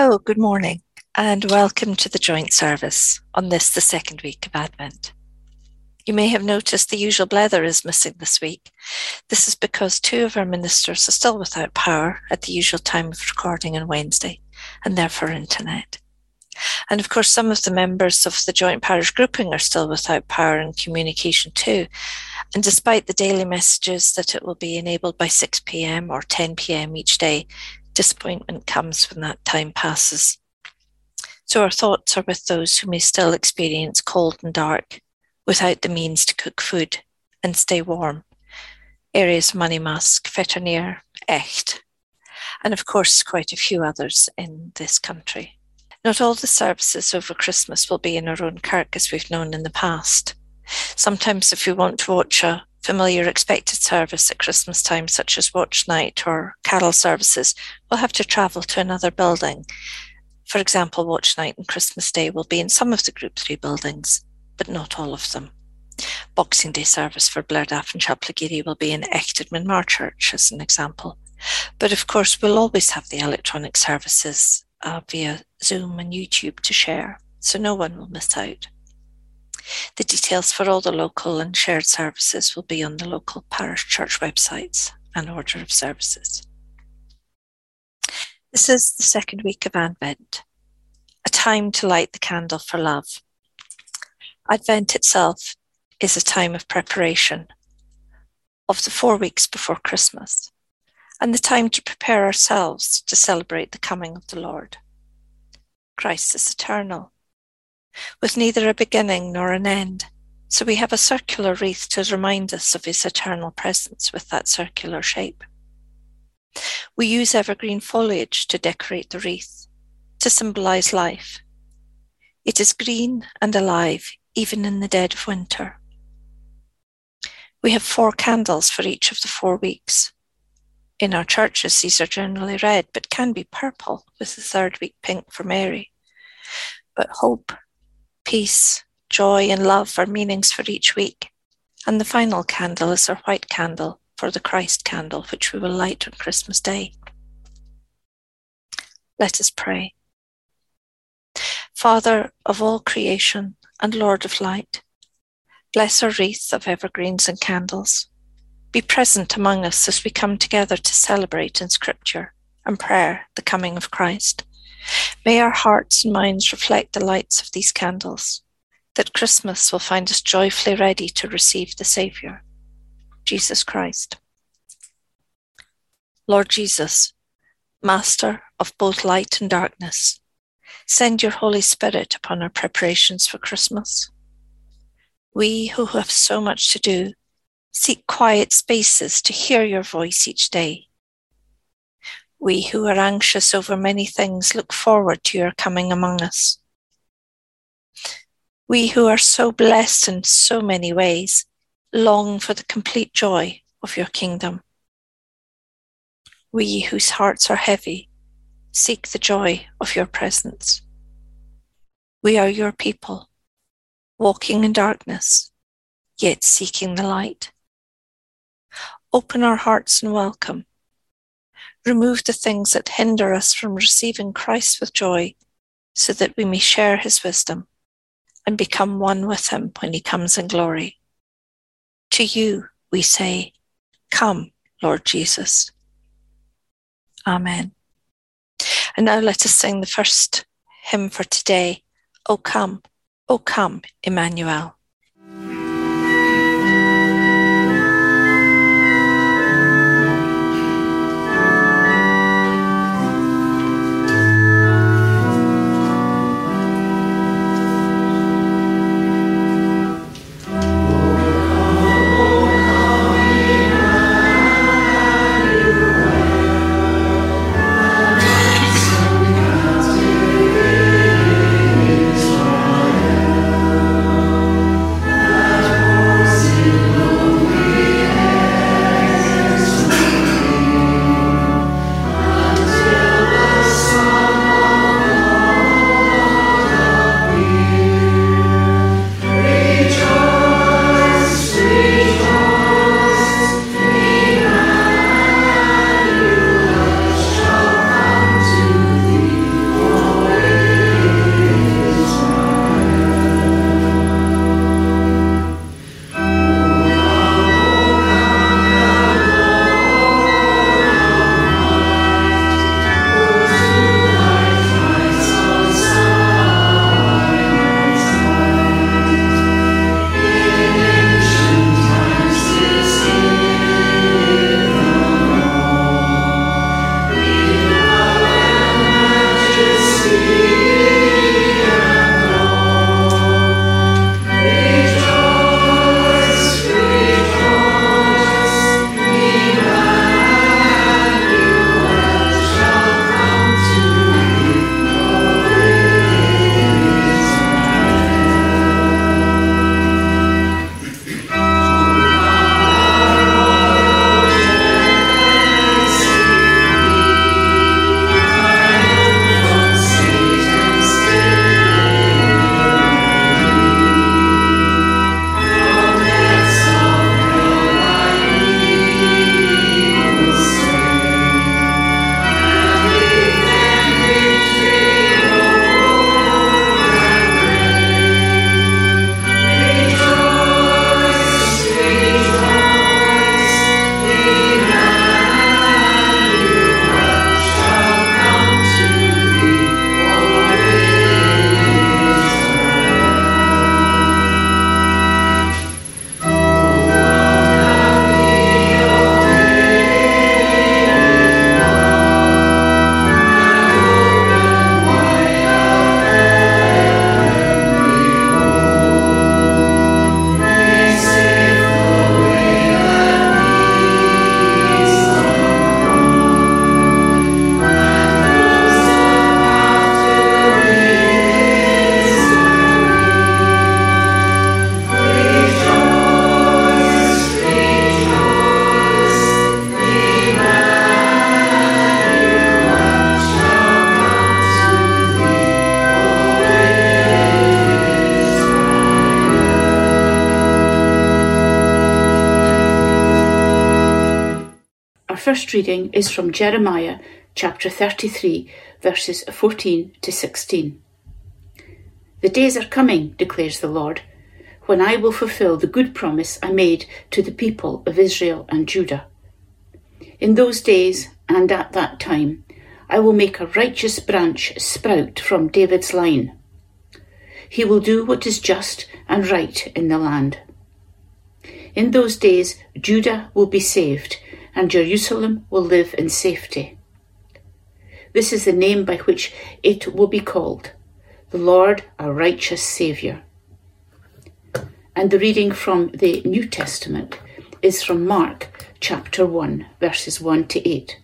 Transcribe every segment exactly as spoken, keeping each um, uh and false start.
Hello, good morning, and welcome to the joint service on this, the second week of Advent. You may have noticed the usual blether is missing this week. This is because two of our ministers are still without power at the usual time of recording on Wednesday, and therefore internet. And of course, some of the members of the joint parish grouping are still without power and communication too. And despite the daily messages that it will be enabled by six p.m. or ten p.m. each day, disappointment comes when that time passes. So our thoughts are with those who may still experience cold and dark without the means to cook food and stay warm. Areas of Monymusk, Fetternear, Echt, and of course quite a few others in this country. Not all the services over Christmas will be in our own kirk as we've known in the past. Sometimes if we want to watch a familiar expected service at Christmas time, such as watch night or carol services, we'll have to travel to another building. For example, watch night and Christmas Day will be in some of the Group three buildings, but not all of them. Boxing Day service for Blairdaff and Chaplagiri will be in Echt at Minmar Church, as an example. But of course, we'll always have the electronic services uh, via Zoom and YouTube to share, so no one will miss out. The details for all the local and shared services will be on the local parish church websites and order of services. This is the second week of Advent, a time to light the candle for love. Advent itself is a time of preparation of the four weeks before Christmas, and the time to prepare ourselves to celebrate the coming of the Lord. Christ is eternal, with neither a beginning nor an end, so we have a circular wreath to remind us of his eternal presence with that circular shape. We use evergreen foliage to decorate the wreath, to symbolize life. It is green and alive, even in the dead of winter. We have four candles for each of the four weeks. In our churches, these are generally red, but can be purple, with the third week pink for Mary. But hope, peace, joy, and love are meanings for each week, and the final candle is our white candle for the Christ candle, which we will light on Christmas Day. Let us pray. Father of all creation and Lord of light, bless our wreath of evergreens and candles. Be present among us as we come together to celebrate in Scripture and prayer the coming of Christ. May our hearts and minds reflect the lights of these candles, that Christmas will find us joyfully ready to receive the Saviour, Jesus Christ. Lord Jesus, Master of both light and darkness, send your Holy Spirit upon our preparations for Christmas. We who have so much to do, seek quiet spaces to hear your voice each day. We who are anxious over many things look forward to your coming among us. We who are so blessed in so many ways long for the complete joy of your kingdom. We whose hearts are heavy seek the joy of your presence. We are your people, walking in darkness, yet seeking the light. Open our hearts and welcome. Remove the things that hinder us from receiving Christ with joy, so that we may share his wisdom and become one with him when he comes in glory. To you we say, come, Lord Jesus. Amen. And now let us sing the first hymn for today, O come, O come, Emmanuel. Israel. first reading is from Jeremiah chapter thirty-three, verses fourteen to sixteen. The days are coming, declares the Lord, when I will fulfill the good promise I made to the people of Israel and Judah. In those days and at that time, I will make a righteous branch sprout from David's line. He will do what is just and right in the land. In those days, Judah will be saved, and Jerusalem will live in safety. This is the name by which it will be called, the Lord, our righteous Saviour. And the reading from the New Testament is from Mark chapter one, verses one to eight.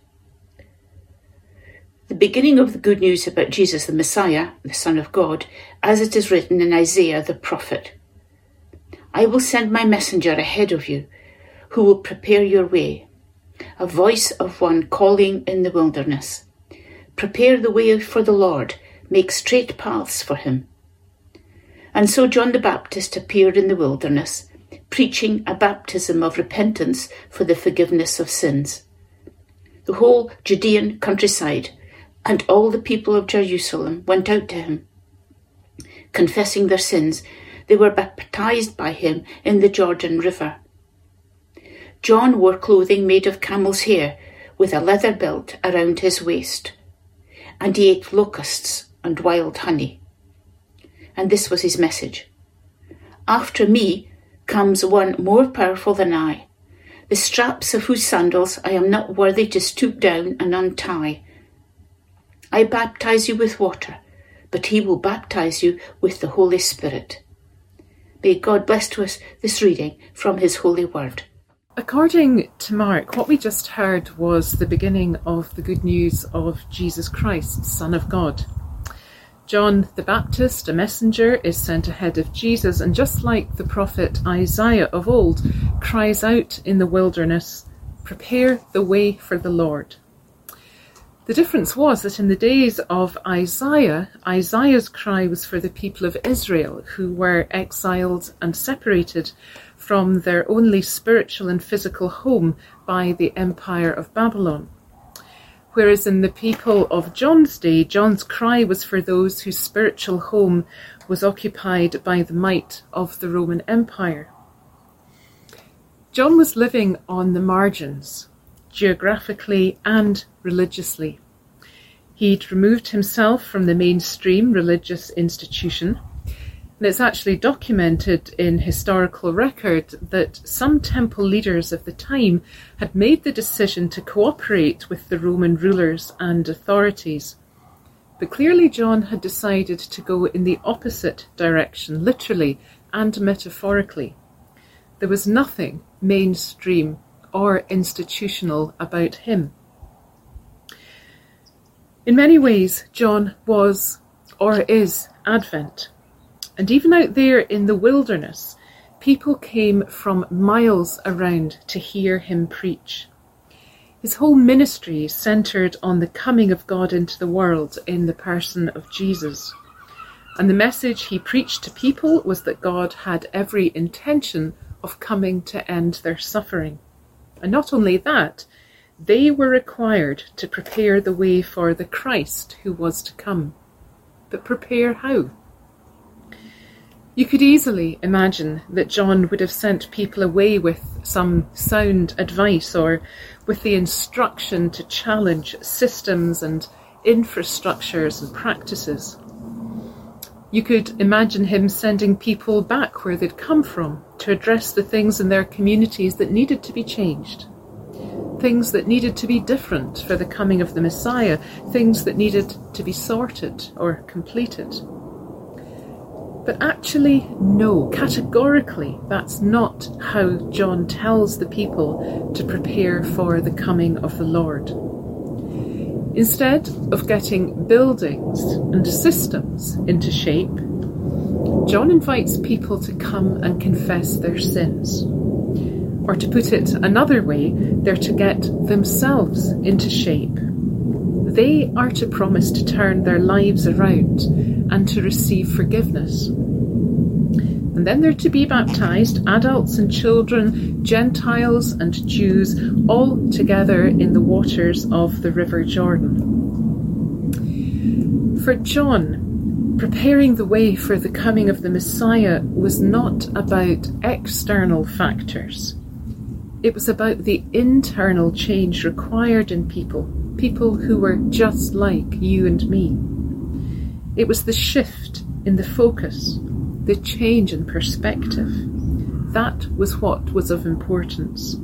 The beginning of the good news about Jesus the Messiah, the Son of God, as it is written in Isaiah the prophet. I will send my messenger ahead of you, who will prepare your way, a voice of one calling in the wilderness. Prepare the way for the Lord, make straight paths for him. And so John the Baptist appeared in the wilderness, preaching a baptism of repentance for the forgiveness of sins. The whole Judean countryside and all the people of Jerusalem went out to him. Confessing their sins, they were baptized by him in the Jordan River. John wore clothing made of camel's hair with a leather belt around his waist, and he ate locusts and wild honey. And this was his message. After me comes one more powerful than I, the straps of whose sandals I am not worthy to stoop down and untie. I baptize you with water, but he will baptize you with the Holy Spirit. May God bless to us this reading from his holy word. According to Mark, what we just heard was the beginning of the good news of Jesus Christ, Son of God. John the Baptist, a messenger, is sent ahead of Jesus, and just like the prophet Isaiah of old, cries out in the wilderness, "Prepare the way for the Lord." The difference was that in the days of Isaiah, Isaiah's cry was for the people of Israel, who were exiled and separated from their only spiritual and physical home by the empire of Babylon. Whereas in the people of John's day, John's cry was for those whose spiritual home was occupied by the might of the Roman Empire. John was living on the margins, geographically and religiously. He'd removed himself from the mainstream religious institution, and it's actually documented in historical record that some temple leaders of the time had made the decision to cooperate with the Roman rulers and authorities. But clearly John had decided to go in the opposite direction, literally and metaphorically. There was nothing mainstream or institutional about him. In many ways, John was or is Advent. And even out there in the wilderness, people came from miles around to hear him preach. His whole ministry centred on the coming of God into the world in the person of Jesus. And the message he preached to people was that God had every intention of coming to end their suffering. And not only that, they were required to prepare the way for the Christ who was to come. But prepare how? You could easily imagine that John would have sent people away with some sound advice or with the instruction to challenge systems and infrastructures and practices. You could imagine him sending people back where they'd come from to address the things in their communities that needed to be changed, things that needed to be different for the coming of the Messiah, things that needed to be sorted or completed. But actually, no, categorically, that's not how John tells the people to prepare for the coming of the Lord. Instead of getting buildings and systems into shape, John invites people to come and confess their sins. Or to put it another way, they're to get themselves into shape. They are to promise to turn their lives around and to receive forgiveness. And then they're to be baptized, adults and children, Gentiles and Jews, all together in the waters of the River Jordan. For John, preparing the way for the coming of the Messiah was not about external factors. It was about the internal change required in people, people who were just like you and me. It was the shift in the focus, the change in perspective. That was what was of importance.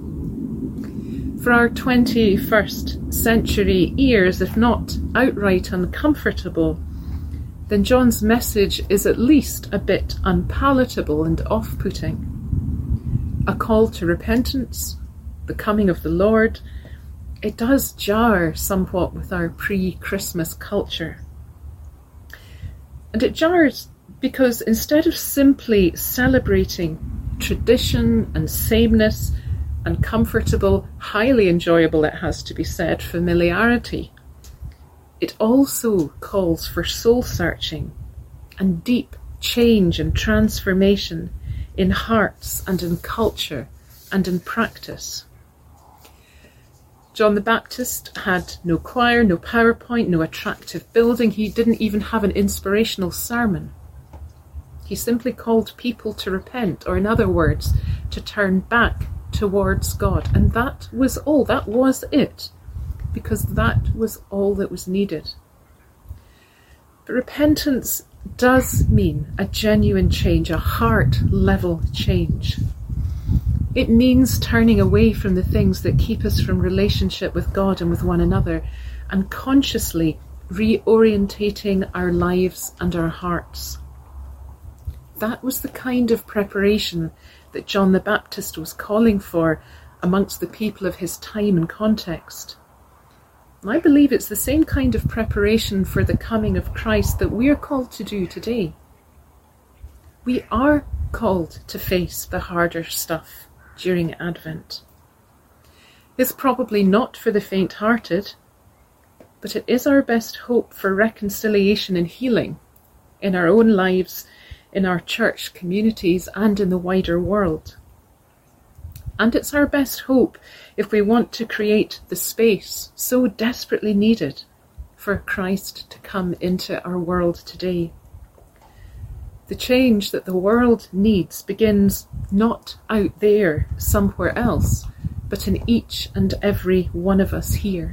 For our twenty-first century ears, if not outright uncomfortable, then John's message is at least a bit unpalatable and off-putting. A call to repentance, the coming of the Lord, it does jar somewhat with our pre-Christmas culture. And it jars because instead of simply celebrating tradition and sameness and comfortable, highly enjoyable, it has to be said, familiarity, it also calls for soul-searching and deep change and transformation in hearts and in culture and in practice. John the Baptist had no choir, no PowerPoint, no attractive building. He didn't even have an inspirational sermon. He simply called people to repent, or in other words, to turn back towards God. And that was all, that was it, because that was all that was needed. But repentance does mean a genuine change, a heart-level change. It means turning away from the things that keep us from relationship with God and with one another, and consciously reorientating our lives and our hearts. That was the kind of preparation that John the Baptist was calling for amongst the people of his time and context. And I believe it's the same kind of preparation for the coming of Christ that we are called to do today. We are called to face the harder stuff during Advent. It's probably not for the faint-hearted, but it is our best hope for reconciliation and healing in our own lives, in our church communities, and in the wider world. And it's our best hope if we want to create the space so desperately needed for Christ to come into our world today. The change that the world needs begins not out there somewhere else, but in each and every one of us here.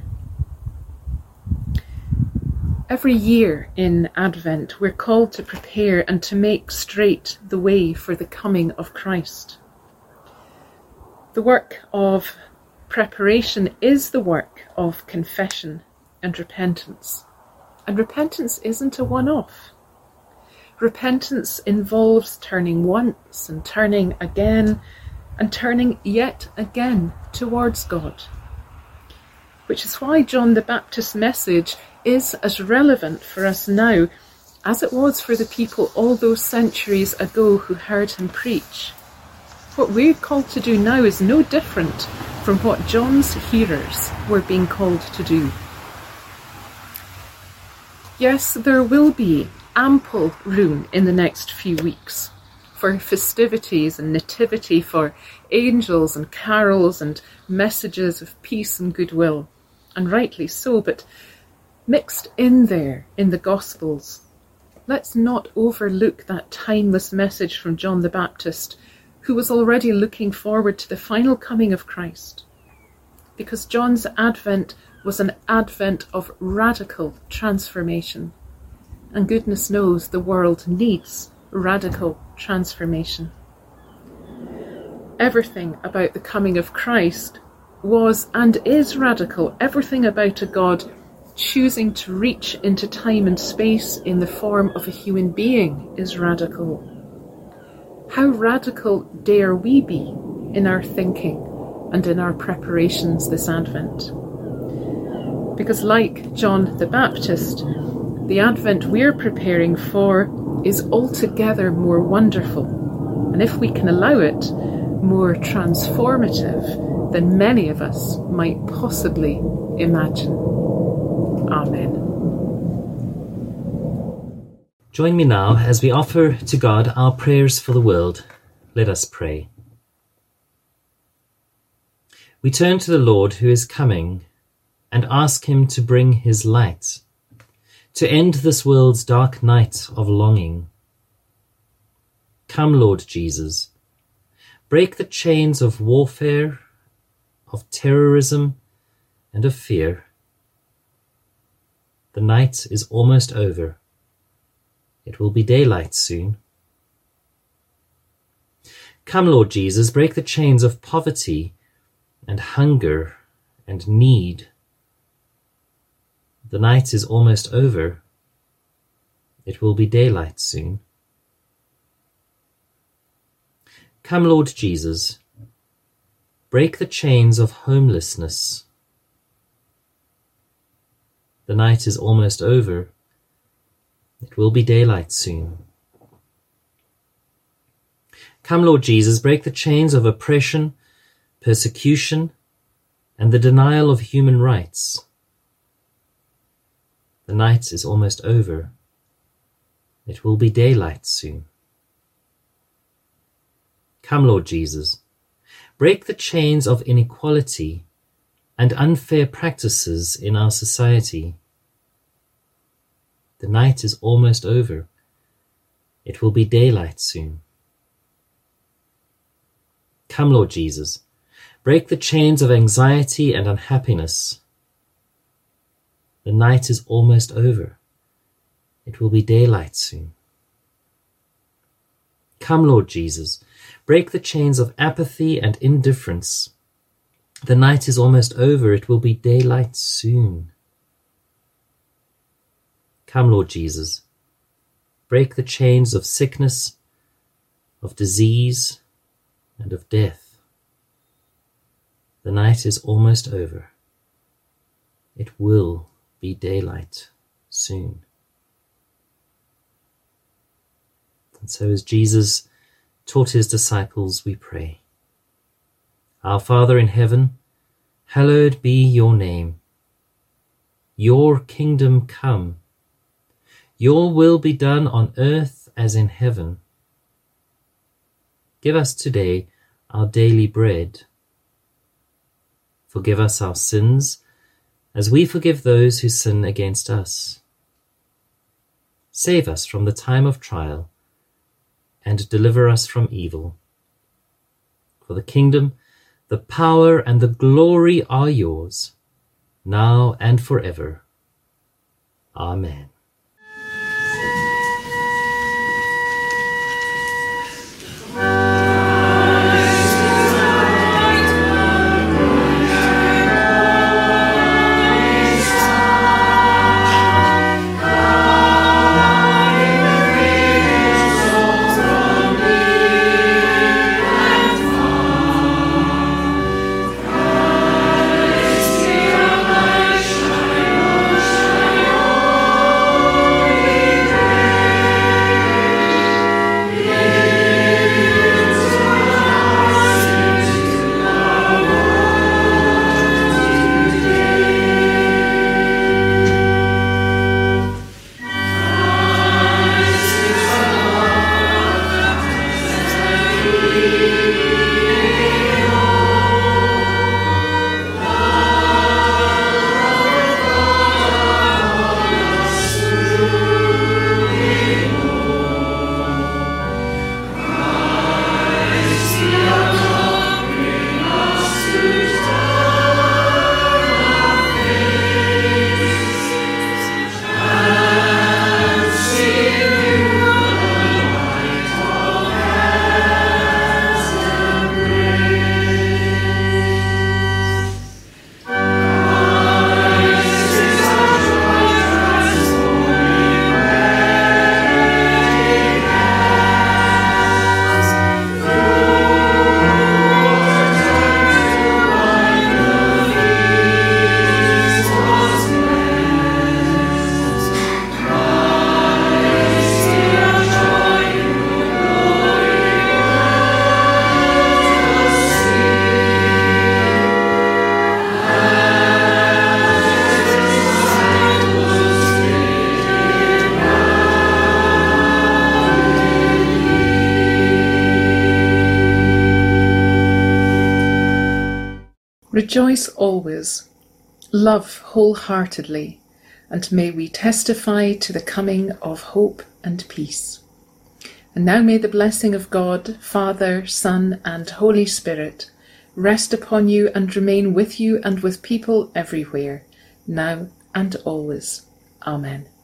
Every year in Advent, we're called to prepare and to make straight the way for the coming of Christ. The work of preparation is the work of confession and repentance. And repentance isn't a one-off. Repentance involves turning once and turning again and turning yet again towards God. Which is why John the Baptist's message is as relevant for us now as it was for the people all those centuries ago who heard him preach. What we're called to do now is no different from what John's hearers were being called to do. Yes, there will be ample room in the next few weeks for festivities and nativity, for angels and carols and messages of peace and goodwill, and rightly so, but mixed in there in the Gospels, let's not overlook that timeless message from John the Baptist, who was already looking forward to the final coming of Christ. Because John's advent was an advent of radical transformation. And goodness knows the world needs radical transformation. Everything about the coming of Christ was and is radical. Everything about a God choosing to reach into time and space in the form of a human being is radical. How radical dare we be in our thinking and in our preparations this Advent? Because like John the Baptist, the Advent we're preparing for is altogether more wonderful, and if we can allow it, more transformative than many of us might possibly imagine. Amen. Join me now as we offer to God our prayers for the world. Let us pray. We turn to the Lord who is coming and ask him to bring his light, to end this world's dark night of longing. Come, Lord Jesus, break the chains of warfare, of terrorism, and of fear. The night is almost over. It will be daylight soon. Come, Lord Jesus, break the chains of poverty and hunger and need. The night is almost over. It will be daylight soon. Come, Lord Jesus, break the chains of homelessness. The night is almost over. It will be daylight soon. Come, Lord Jesus, break the chains of oppression, persecution, and the denial of human rights. The night is almost over. It will be daylight soon. Come, Lord Jesus, break the chains of inequality and unfair practices in our society. The night is almost over. It will be daylight soon. Come, Lord Jesus, break the chains of anxiety and unhappiness. The night is almost over. It will be daylight soon. Come, Lord Jesus, break the chains of apathy and indifference. The night is almost over. It will be daylight soon. Come, Lord Jesus, break the chains of sickness, of disease, and of death. The night is almost over. It will be daylight soon. And so as Jesus taught his disciples, we pray. Our Father in heaven, hallowed be your name. Your kingdom come. Your will be done on earth as in heaven. Give us today our daily bread. Forgive us our sins, as we forgive those who sin against us. Save us from the time of trial, and deliver us from evil. For the kingdom, the power, and the glory are yours, now and forever. Amen. Rejoice always, love wholeheartedly, and may we testify to the coming of hope and peace. And now may the blessing of God, Father, Son, and Holy Spirit rest upon you and remain with you and with people everywhere, now and always. Amen.